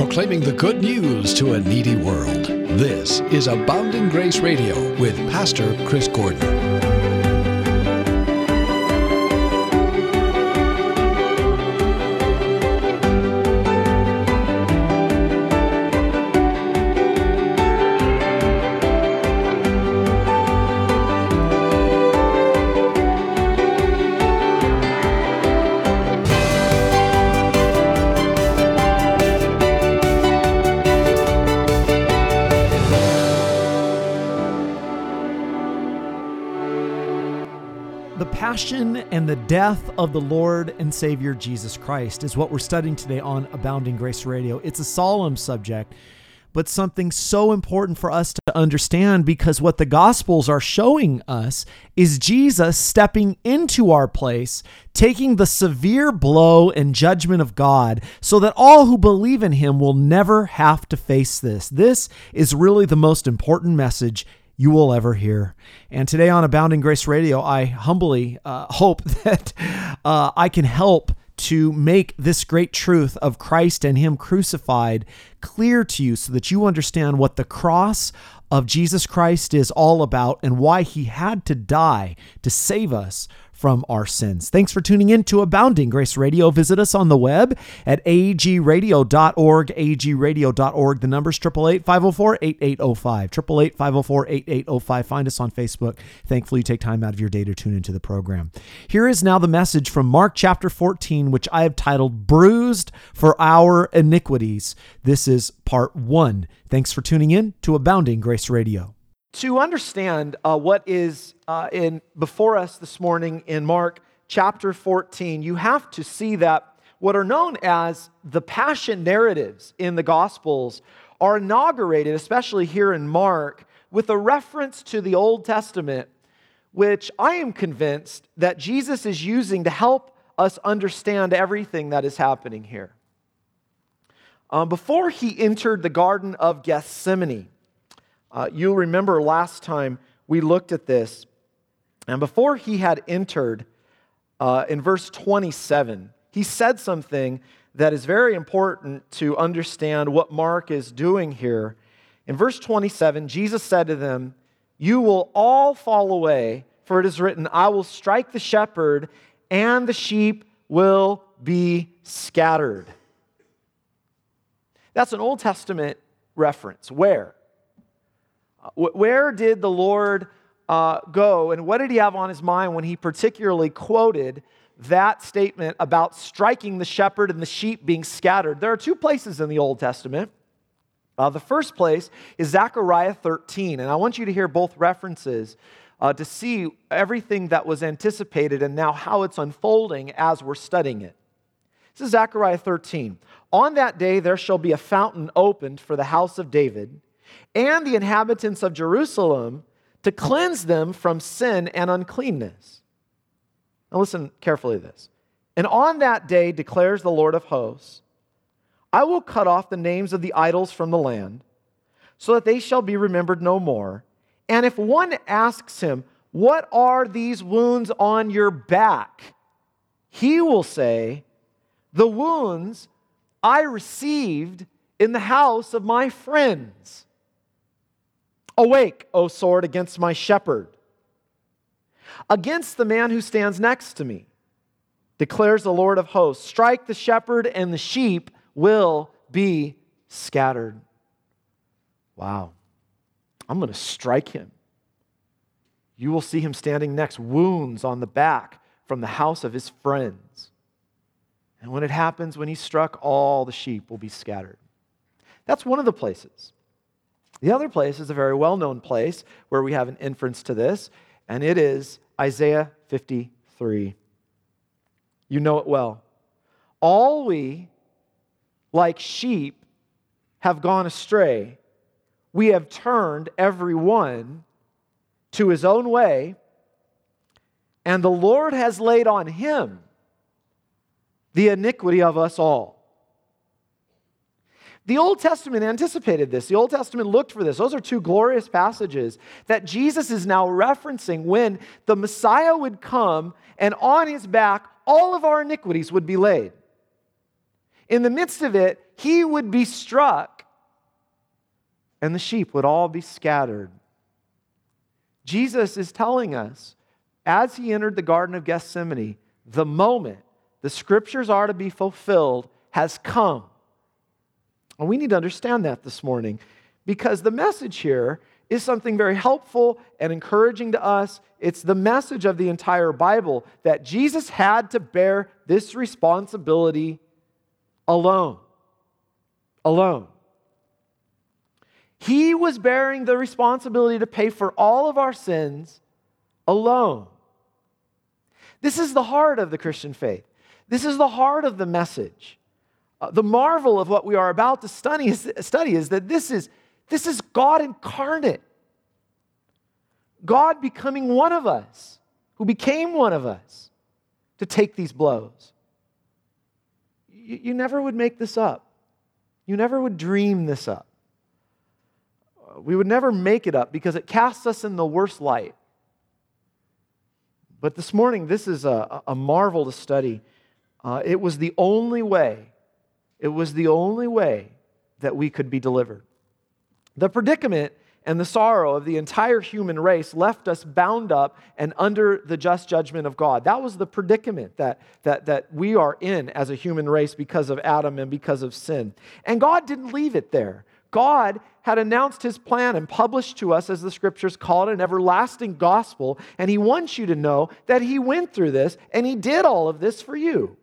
proclaiming the good news to a needy world. This is Abounding Grace Radio with Pastor Chris Gordon. Passion and the death of the Lord and Savior Jesus Christ is what we're studying today on Abounding Grace Radio. It's a solemn subject, but something so important for us to understand, because what the Gospels are showing us is Jesus stepping into our place, taking the severe blow and judgment of God so that all who believe in him will never have to face this. This is really the most important message you will ever hear. And today on Abounding Grace Radio, I humbly hope that I can help to make this great truth of Christ and him crucified clear to you so that you understand what the cross of Jesus Christ is all about and why he had to die to save us from our sins. Thanks for tuning in to Abounding Grace Radio. Visit us on the web at agradio.org, agradio.org. The number's 888-504-8805, 888-504-8805. Find us on Facebook. Thankfully, you take time out of your day to tune into the program. Here is now the message from Mark chapter 14, which I have titled, Bruised for Our Iniquities. This is part 1. Thanks for tuning in to Abounding Grace Radio. To understand what is before us this morning in Mark chapter 14, you have to see that what are known as the passion narratives in the Gospels are inaugurated, especially here in Mark, with a reference to the Old Testament, which I am convinced that Jesus is using to help us understand everything that is happening here. Before he entered the Garden of Gethsemane, you'll remember last time we looked at this, and before he had entered, in verse 27, he said something that is very important to understand what Mark is doing here. In verse 27, Jesus said to them, "You will all fall away, for it is written, I will strike the shepherd, and the sheep will be scattered." That's an Old Testament reference. Where? Where did the Lord go, and what did he have on his mind when he particularly quoted that statement about striking the shepherd and the sheep being scattered? There are two places in the Old Testament. The first place is Zechariah 13, and I want you to hear both references to see everything that was anticipated and now how it's unfolding as we're studying it. This is Zechariah 13. "On that day there shall be a fountain opened for the house of David and the inhabitants of Jerusalem to cleanse them from sin and uncleanness." Now listen carefully to this. "And on that day, declares the Lord of hosts, I will cut off the names of the idols from the land, so that they shall be remembered no more. And if one asks him, 'What are these wounds on your back?' he will say, 'The wounds I received in the house of my friends.' Awake, O sword, against my shepherd, against the man who stands next to me, declares the Lord of hosts. Strike the shepherd, and the sheep will be scattered." Wow. I'm going to strike him. You will see him standing next, wounds on the back from the house of his friends. And when it happens, when he's struck, all the sheep will be scattered. That's one of the places. The other place is a very well-known place where we have an inference to this, and it is Isaiah 53. You know it well. "All we, like sheep, have gone astray. We have turned every one to his own way, and the Lord has laid on him the iniquity of us all." The Old Testament anticipated this. The Old Testament looked for this. Those are two glorious passages that Jesus is now referencing when the Messiah would come and on his back all of our iniquities would be laid. In the midst of it, he would be struck and the sheep would all be scattered. Jesus is telling us, as he entered the Garden of Gethsemane, the moment the scriptures are to be fulfilled has come. And we need to understand that this morning, because the message here is something very helpful and encouraging to us. It's the message of the entire Bible that Jesus had to bear this responsibility alone. Alone. He was bearing the responsibility to pay for all of our sins alone. This is the heart of the Christian faith. This is the heart of the message. The marvel of what we are about to study is that this is God incarnate. God becoming one of us, who became one of us to take these blows. You never would make this up. You never would dream this up. We would never make it up because it casts us in the worst light. But this morning, this is a marvel to study. It was the only way. It was the only way that we could be delivered. The predicament and the sorrow of the entire human race left us bound up and under the just judgment of God. That was the predicament that we are in as a human race because of Adam and because of sin. And God didn't leave it there. God had announced his plan and published to us, as the scriptures call it, an everlasting gospel. And he wants you to know that he went through this and he did all of this for you.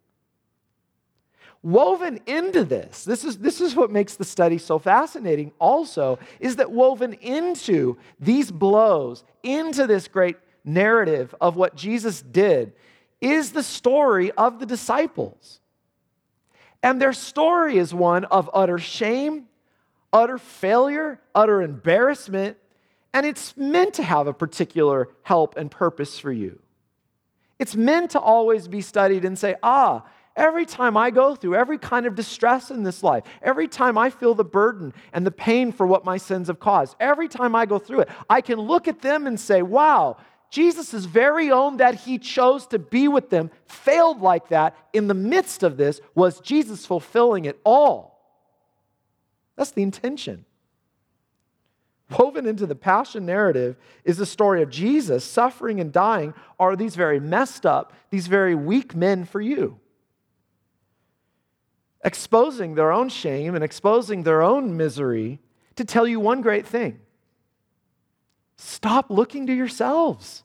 Woven into this is what makes the study so fascinating also, is that woven into these blows, into this great narrative of what Jesus did, is the story of the disciples. And their story is one of utter shame, utter failure, utter embarrassment, and it's meant to have a particular help and purpose for you. It's meant to always be studied and say, every time I go through every kind of distress in this life, every time I feel the burden and the pain for what my sins have caused, every time I go through it, I can look at them and say, wow, Jesus' very own that he chose to be with them failed like that. In the midst of this was Jesus fulfilling it all. That's the intention. Woven into the passion narrative is the story of Jesus suffering and dying are these very messed up, these very weak men for you. Exposing their own shame and exposing their own misery to tell you one great thing. Stop looking to yourselves.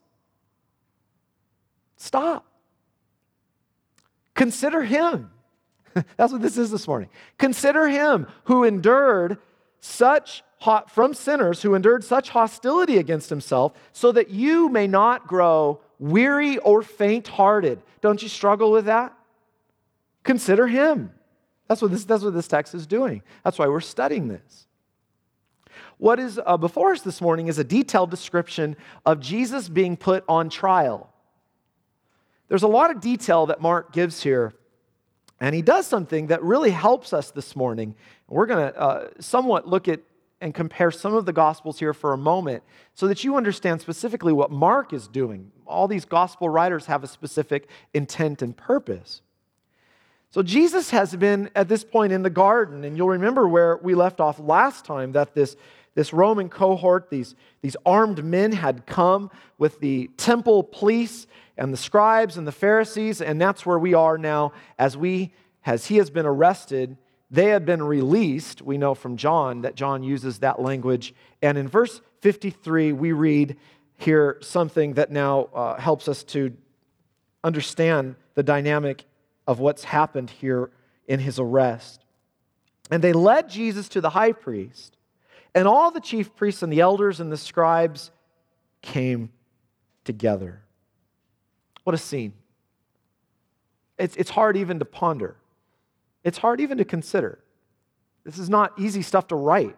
Stop. Consider him. That's what this is this morning. Consider him who endured from sinners who endured such hostility against himself, so that you may not grow weary or faint-hearted. Don't you struggle with that? Consider him. That's what this text is doing. That's why we're studying this. What is before us this morning is a detailed description of Jesus being put on trial. There's a lot of detail that Mark gives here, and he does something that really helps us this morning. We're going to somewhat look at and compare some of the Gospels here for a moment so that you understand specifically what Mark is doing. All these Gospel writers have a specific intent and purpose. So Jesus has been at this point in the garden, and you'll remember where we left off last time, that this Roman cohort, these armed men had come with the temple police and the scribes and the Pharisees, and that's where we are now as he has been arrested. They have been released. We know from John that John uses that language. And in verse 53, we read here something that now helps us to understand the dynamic of what's happened here in his arrest. And they led Jesus to the high priest, and all the chief priests and the elders and the scribes came together. What a scene. It's hard even to ponder. It's hard even to consider. This is not easy stuff to write.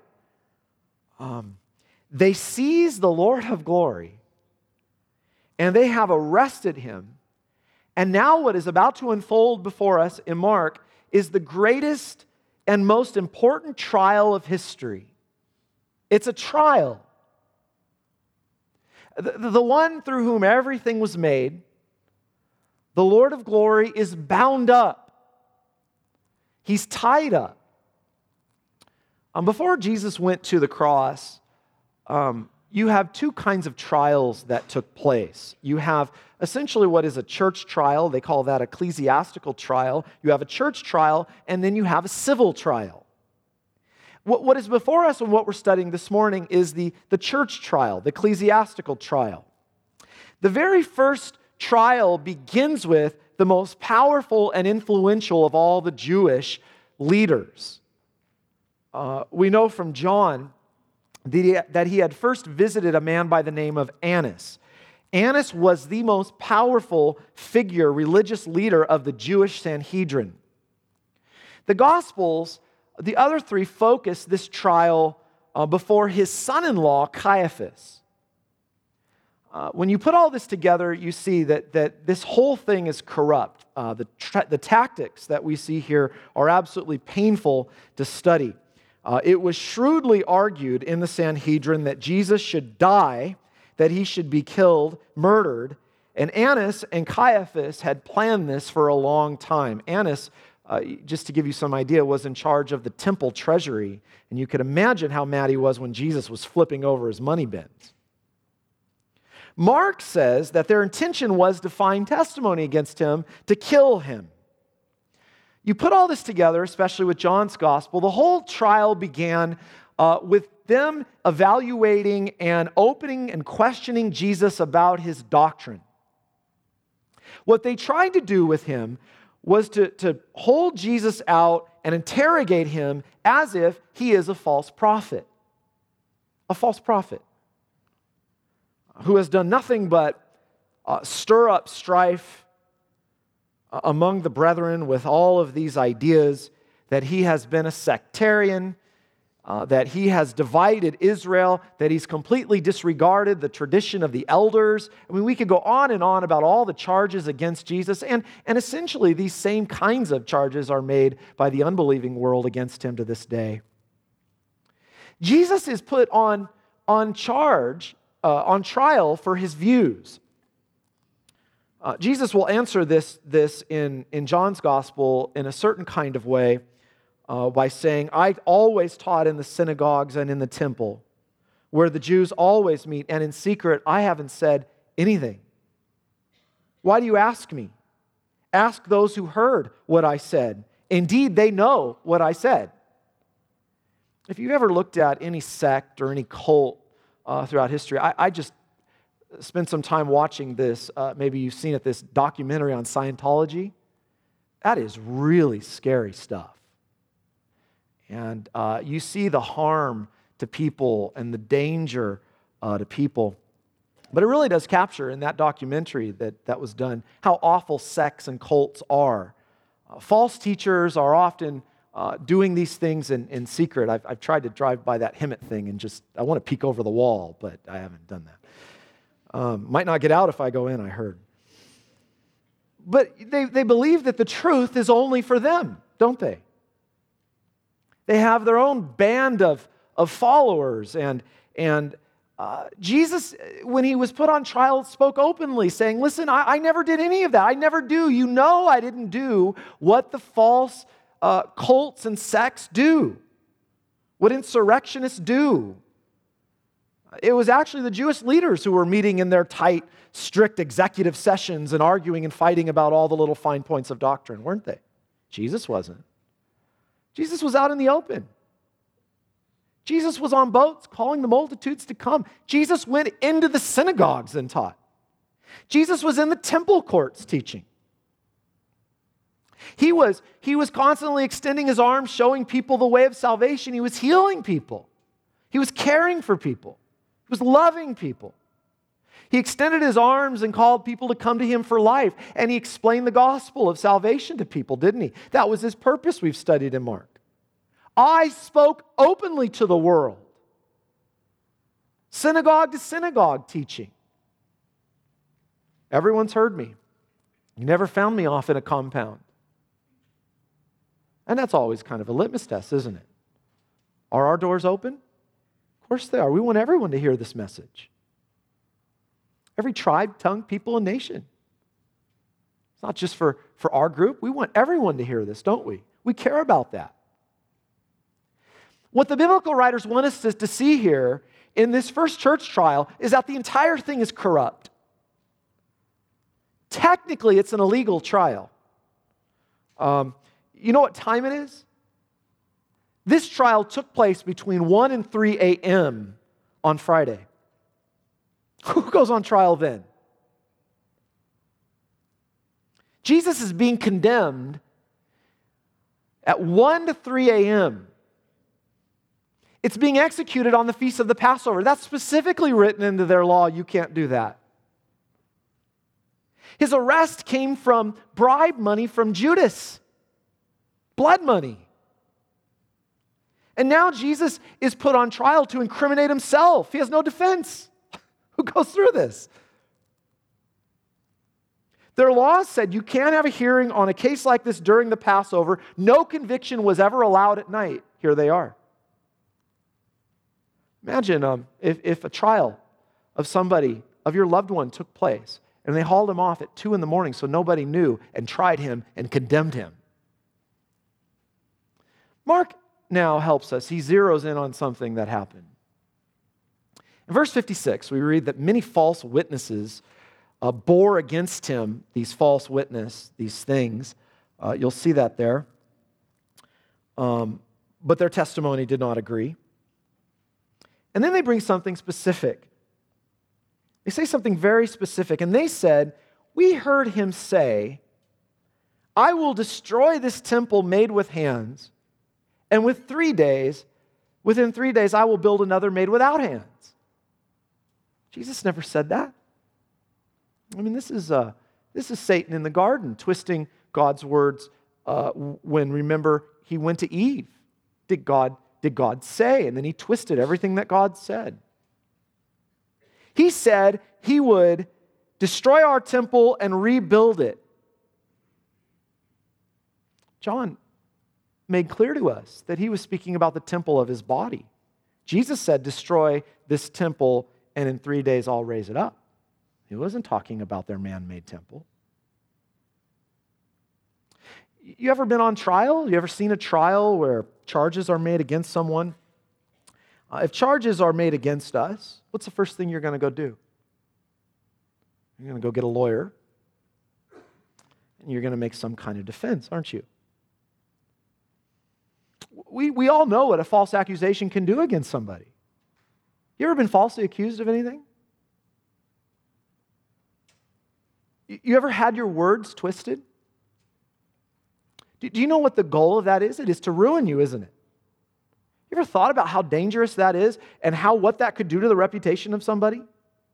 They seize the Lord of glory, and they have arrested him. And now what is about to unfold before us in Mark is the greatest and most important trial of history. It's a trial. The one through whom everything was made, the Lord of glory, is bound up. He's tied up. Before Jesus went to the cross, you have two kinds of trials that took place. You have essentially what is a church trial. They call that ecclesiastical trial. You have a church trial, and then you have a civil trial. What is before us and what we're studying this morning is the church trial, the ecclesiastical trial. The very first trial begins with the most powerful and influential of all the Jewish leaders. We know from John that he had first visited a man by the name of Annas. Annas was the most powerful figure, religious leader of the Jewish Sanhedrin. The Gospels, the other three, focus this trial before his son-in-law, Caiaphas. When you put all this together, you see that this whole thing is corrupt. The tactics that we see here are absolutely painful to study. It was shrewdly argued in the Sanhedrin that Jesus should die, that he should be killed, murdered, and Annas and Caiaphas had planned this for a long time. Annas, just to give you some idea, was in charge of the temple treasury, and you could imagine how mad he was when Jesus was flipping over his money bins. Mark says that their intention was to find testimony against him, to kill him. You put all this together, especially with John's gospel, the whole trial began with them evaluating and opening and questioning Jesus about his doctrine. What they tried to do with him was to hold Jesus out and interrogate him as if he is a false prophet. A false prophet who has done nothing but stir up strife among the brethren with all of these ideas, that he has been a sectarian, that he has divided Israel, that he's completely disregarded the tradition of the elders. I mean, we could go on and on about all the charges against Jesus, and essentially these same kinds of charges are made by the unbelieving world against him to this day. Jesus is put on trial for his views. Jesus will answer this in John's gospel in a certain kind of way by saying, I always taught in the synagogues and in the temple, where the Jews always meet, and in secret I haven't said anything. Why do you ask me? Ask those who heard what I said. Indeed, they know what I said. If you've ever looked at any sect or any cult throughout history, I just spent some time watching this, maybe you've seen it, this documentary on Scientology. That is really scary stuff. And you see the harm to people and the danger to people. But it really does capture in that documentary that was done how awful sects and cults are. False teachers are often doing these things in secret. I've tried to drive by that Hemet thing and I want to peek over the wall, but I haven't done that. Might not get out if I go in, I heard. But they believe that the truth is only for them, don't they? They have their own band of followers. And Jesus, when he was put on trial, spoke openly, saying, listen, I never did any of that. I never do. You know I didn't do what the false cults and sects do, what insurrectionists do. It was actually the Jewish leaders who were meeting in their tight, strict executive sessions and arguing and fighting about all the little fine points of doctrine, weren't they? Jesus wasn't. Jesus was out in the open. Jesus was on boats calling the multitudes to come. Jesus went into the synagogues and taught. Jesus was in the temple courts teaching. He was constantly extending his arms, showing people the way of salvation. He was healing people. He was caring for people. He was loving people. He extended his arms and called people to come to him for life. And he explained the gospel of salvation to people, didn't he? That was his purpose we've studied in Mark. I spoke openly to the world. Synagogue to synagogue teaching. Everyone's heard me. You never found me off in a compound. And that's always kind of a litmus test, isn't it? Are our doors open? Of course they are. We want everyone to hear this message. Every tribe, tongue, people, and nation. It's not just for our group. We want everyone to hear this, don't we? We care about that. What the biblical writers want us to see here in this first church trial is that the entire thing is corrupt. Technically, it's an illegal trial. You know what time it is? This trial took place between 1 and 3 a.m. on Friday. Who goes on trial then? Jesus is being condemned at 1 to 3 a.m. It's being executed on the feast of the Passover. That's specifically written into their law. You can't do that. His arrest came from bribe money from Judas. Blood money. And now Jesus is put on trial to incriminate himself. He has no defense. Who goes through this? Their laws said you can't have a hearing on a case like this during the Passover. No conviction was ever allowed at night. Here they are. Imagine if a trial of somebody, of your loved one, took place, and they hauled him off at 2 in the morning so nobody knew and tried him and condemned him. Mark now helps us. He zeroes in on something that happened. In verse 56, we read that many false witnesses bore against him these false witness, these things. You'll see that there. But their testimony did not agree. And then they bring something specific. They say something very specific. And they said, we heard him say, I will destroy this temple made with hands, and within 3 days, I will build another made without hands. Jesus never said that. I mean, this is Satan in the garden, twisting God's words when, remember, he went to Eve. Did God say? And then he twisted everything that God said. He said he would destroy our temple and rebuild it. John made clear to us that he was speaking about the temple of his body. Jesus said, destroy this temple, and in 3 days I'll raise it up. He wasn't talking about their man-made temple. You ever been on trial? You ever seen a trial where charges are made against someone? If charges are made against us, what's the first thing you're going to go do? You're going to go get a lawyer, and you're going to make some kind of defense, aren't you? We all know what a false accusation can do against somebody. You ever been falsely accused of anything? You ever had your words twisted? Do you know what the goal of that is? It is to ruin you, isn't it? You ever thought about how dangerous that is and what that could do to the reputation of somebody?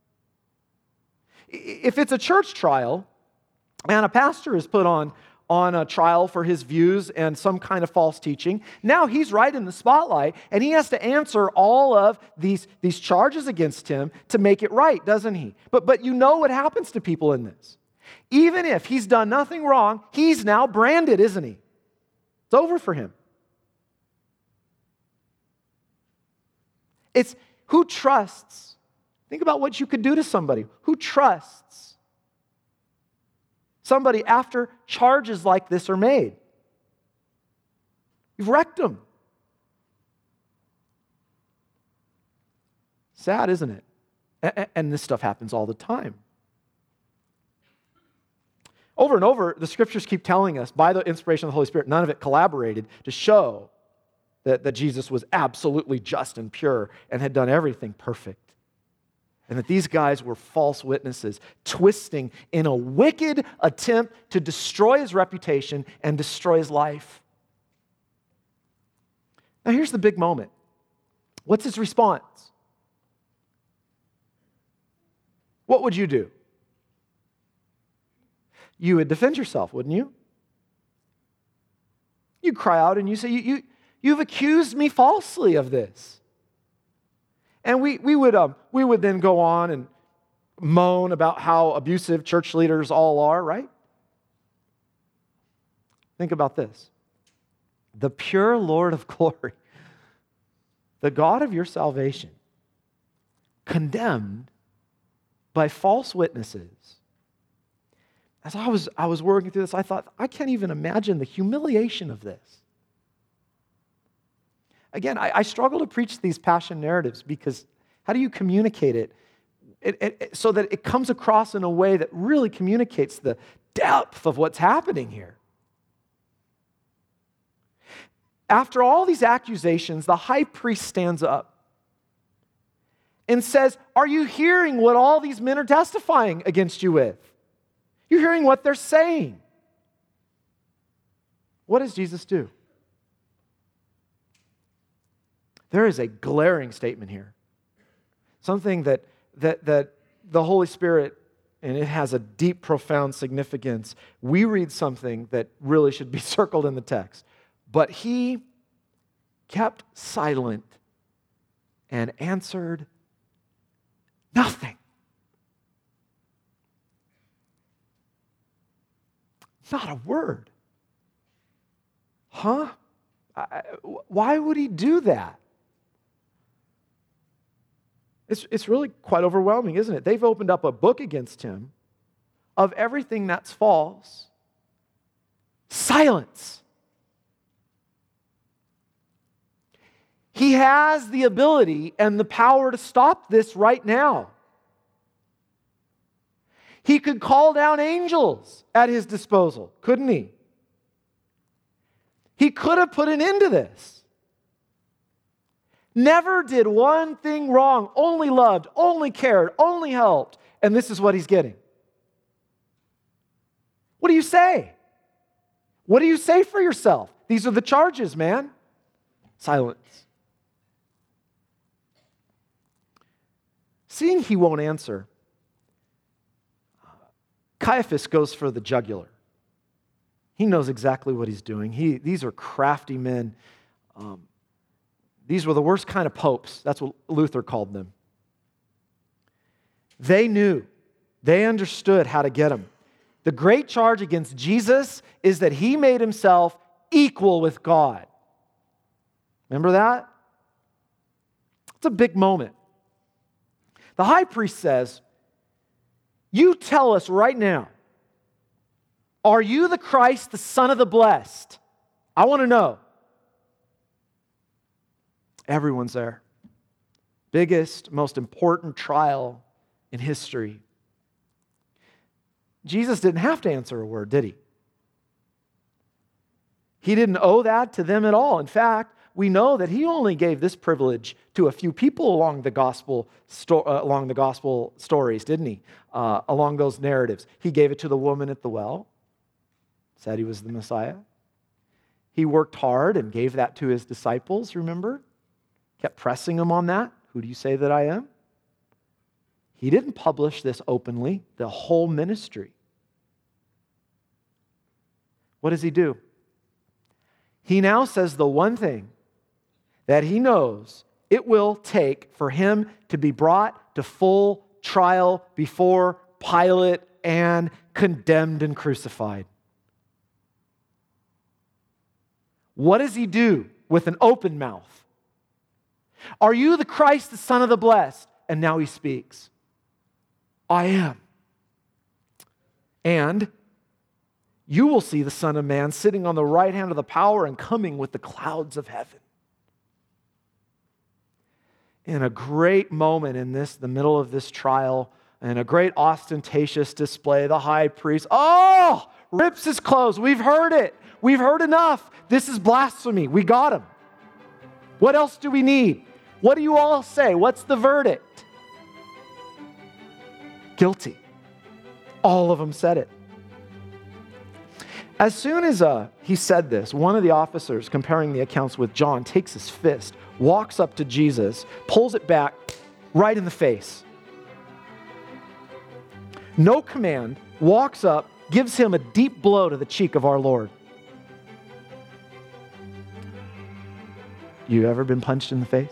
If it's a church trial and a pastor is put on a trial for his views and some kind of false teaching, now he's right in the spotlight and he has to answer all of these charges against him to make it right, doesn't he? But you know what happens to people in this. Even if he's done nothing wrong, he's now branded, isn't he? It's over for him. It's who trusts. Think about what you could do to somebody. Who trusts somebody after charges like this are made? You've wrecked them. Sad, isn't it? And this stuff happens all the time. Over and over, the scriptures keep telling us, by the inspiration of the Holy Spirit, none of it collaborated to show that Jesus was absolutely just and pure and had done everything perfect. And that these guys were false witnesses, twisting in a wicked attempt to destroy his reputation and destroy his life. Now here's the big moment. What's his response? What would you do? You would defend yourself, wouldn't you? You'd cry out and you say, you've accused me falsely of this. And we would then go on and moan about how abusive church leaders all are, right? Think about this. The pure Lord of glory, the God of your salvation, condemned by false witnesses, As I was working through this, I thought, I can't even imagine the humiliation of this. Again, I struggle to preach these passion narratives because how do you communicate it so that it comes across in a way that really communicates the depth of what's happening here? After all these accusations, the high priest stands up and says, are you hearing what all these men are testifying against you with? You're hearing what they're saying. What does Jesus do? There is a glaring statement here. Something that the Holy Spirit, and it has a deep, profound significance. We read something that really should be circled in the text. But he kept silent and answered nothing. Not a word. Huh? Why would he do that? It's really quite overwhelming, isn't it? They've opened up a book against him of everything that's false. Silence. He has the ability and the power to stop this right now. He could call down angels at his disposal, couldn't he? He could have put an end to this. Never did one thing wrong, only loved, only cared, only helped, and this is what he's getting. What do you say? What do you say for yourself? These are the charges, man. Silence. Seeing he won't answer, Caiaphas goes for the jugular. He knows exactly what he's doing. These are crafty men. These were the worst kind of popes. That's what Luther called them. They knew. They understood how to get him. The great charge against Jesus is that he made himself equal with God. Remember that? It's a big moment. The high priest says, you tell us right now, are you the Christ, the Son of the Blessed? I want to know. Everyone's there. Biggest, most important trial in history. Jesus didn't have to answer a word, did he? He didn't owe that to them at all. In fact, we know that he only gave this privilege to a few people along the gospel stories, didn't he? Along those narratives. He gave it to the woman at the well, said he was the Messiah. He worked hard and gave that to his disciples, remember? Kept pressing them on that. Who do you say that I am? He didn't publish this openly, the whole ministry. What does he do? He now says the one thing that he knows it will take for him to be brought to full trial before Pilate and condemned and crucified. What does he do with an open mouth? Are you the Christ, the Son of the Blessed? And now he speaks. I am. And you will see the Son of Man sitting on the right hand of the power and coming with the clouds of heaven. In a great moment in the middle of this trial, and a great ostentatious display, the high priest, rips his clothes. We've heard it. We've heard enough. This is blasphemy. We got him. What else do we need? What do you all say? What's the verdict? Guilty. All of them said it. As soon as he said this, one of the officers, comparing the accounts with John, takes his fist, walks up to Jesus, pulls it back right in the face. No command, walks up, gives him a deep blow to the cheek of our Lord. You ever been punched in the face?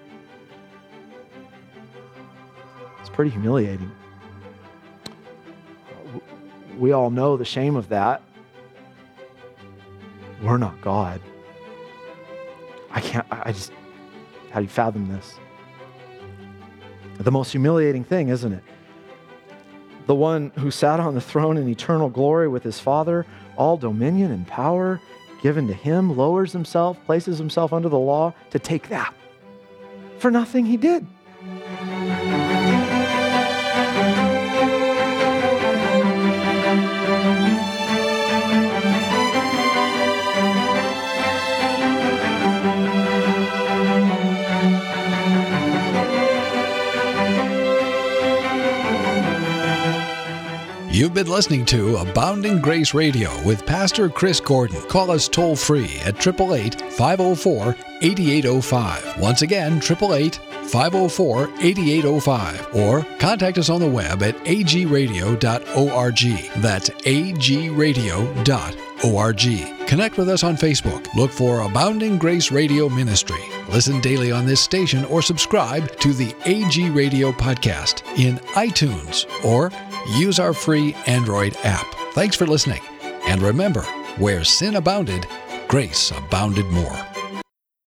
It's pretty humiliating. We all know the shame of that. We're not God. How do you fathom this? The most humiliating thing, isn't it? the one who sat on the throne in eternal glory with his Father, all dominion and power given to him, lowers himself, places himself under the law to take that. For nothing he did. You've been listening to Abounding Grace Radio with Pastor Chris Gordon. Call us toll-free at 888-504-8805. Once again, 888-504-8805. Or contact us on the web at agradio.org. That's agradio.org. Connect with us on Facebook. Look for Abounding Grace Radio Ministry. Listen daily on this station or subscribe to the AG Radio podcast in iTunes or use our free Android app. Thanks for listening. And remember, where sin abounded, grace abounded more.